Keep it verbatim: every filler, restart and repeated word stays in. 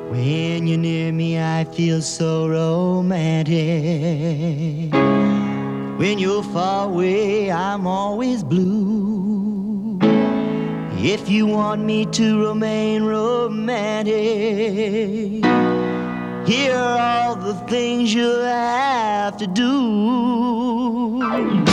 When you're near me, I feel so romantic. When you're far away, I'm always blue. If you want me to remain romantic, here are all the things you'll have to do.